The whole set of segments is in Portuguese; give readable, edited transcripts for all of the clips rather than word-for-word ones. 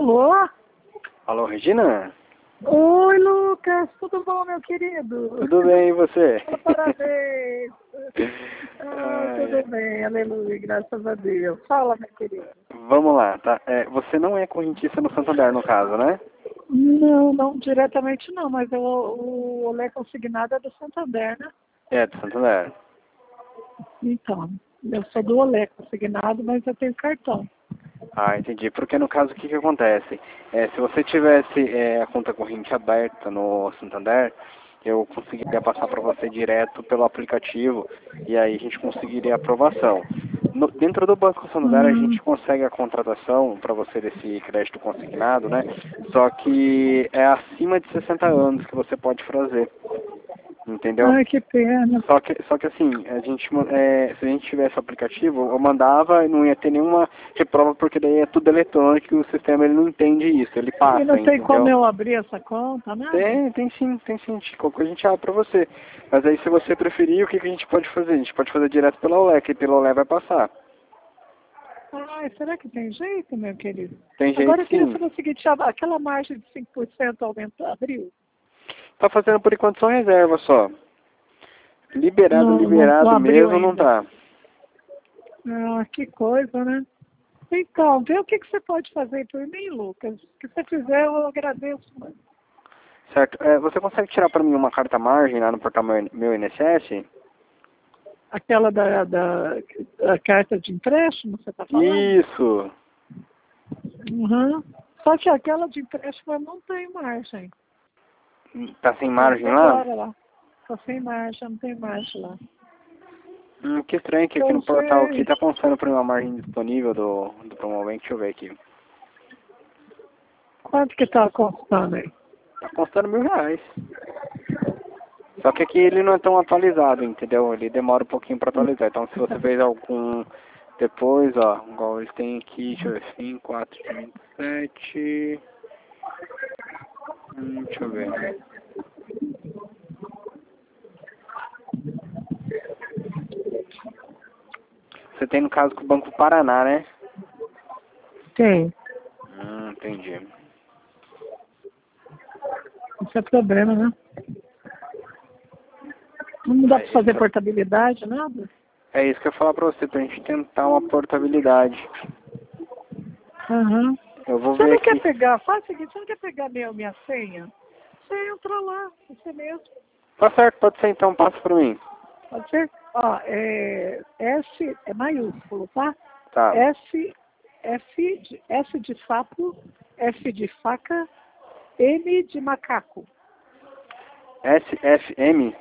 Alô? Alô, Regina? Oi, Lucas. Tudo bom, meu querido? Tudo bem, e você? Parabéns. Tudo bem, aleluia, graças a Deus. Fala, meu querido. Vamos lá, tá? Você não é correntista no Santander, no caso, né? Não, não diretamente não, mas o Olé Consignado é do Santander, né? É, do Santander. Então, eu sou do Olé Consignado, mas eu tenho cartão. Ah, entendi. Porque no caso, o que acontece? Se você tivesse a conta corrente aberta no Santander, eu conseguiria passar para você direto pelo aplicativo e aí a gente conseguiria aprovação. Dentro do Banco Santander a gente consegue a contratação para você desse crédito consignado, né? Só que é acima de 60 anos que você pode fazer. Entendeu? Ai, que pena. Só que assim, se a gente tivesse o aplicativo, eu mandava e não ia ter nenhuma reprova, porque daí é tudo eletrônico e o sistema ele não entende isso, ele passa, E não tem entendeu? como eu abrir essa conta, né? Tem sim. Qualquer coisa a gente abre pra você. Mas aí se você preferir, o que a gente pode fazer? A gente pode fazer direto pela OLE, que pela OLE vai passar. Ai, será que tem jeito, meu querido? Tem jeito Agora eu queria sim. saber o seguinte, aquela margem de 5% aumentou, abriu? Tá fazendo por enquanto só reserva só. Liberado Não abriu mesmo não ainda. tá. Ah, que coisa, né? Então, vê o que você pode fazer por mim, Lucas. O que você fizer, eu agradeço. Certo. Você consegue tirar pra mim uma carta margem lá no portal meu INSS? Aquela a carta de empréstimo, você está falando? Isso. Uhum. Só que aquela de empréstimo não tem margem. Tá sem Eu margem vi lá? agora lá. Está sem margem, não tem margem lá. Que estranho que aqui Então, no portal aqui tá constando por uma margem disponível do promovente. Deixa eu ver aqui. quanto que está constando aí? Tá constando R$ 1.000. Só que aqui ele não é tão atualizado, entendeu? Ele demora um pouquinho para atualizar. Então se você fez algum depois, ó, igual eles têm aqui, deixa eu ver, 5, 4 de 27. Deixa eu ver. Você tem no caso com o Banco Paraná, né? Tem. Entendi. Isso é problema, né? Não dá para fazer portabilidade, nada? É isso que eu ia falar pra você, pra gente tentar uma portabilidade. Uhum. Eu vou Você ver não aqui. quer pegar, faz o seguinte, você não quer pegar minha senha? Você entra lá, você mesmo. Tá certo, pode ser então, passa pra mim. Pode ser? Ó, S é maiúsculo, tá? Tá. S de sapo, F de faca, M de macaco. SFM?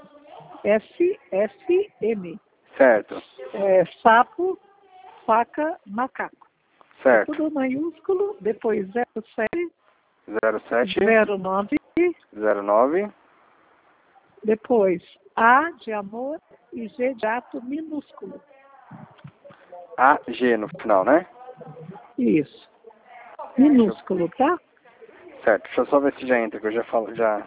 SFM. Certo. Sapo, faca, macaco. É Certo. tudo maiúsculo, depois 07, 07 09, 09 depois A de amor e G de gato minúsculo. AG no final, né? Isso. Minúsculo, tá? Certo. Deixa eu só ver se já entra, que eu já falo, já.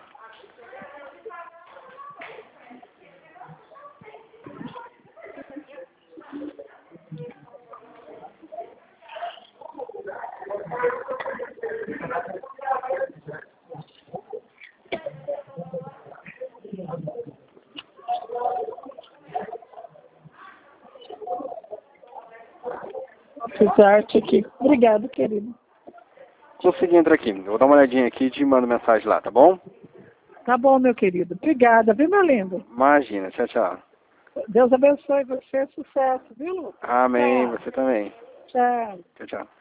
Fiz arte aqui. Obrigado, querido. Consegui entrar aqui. Eu vou dar uma olhadinha aqui e te mando mensagem lá, tá bom? Tá bom, meu querido. Obrigada, viu, meu lindo? Imagina. Tchau, tchau. Deus abençoe você. Sucesso, viu, Lu? Amém. Tchau. Você também. Tchau. Tchau, tchau.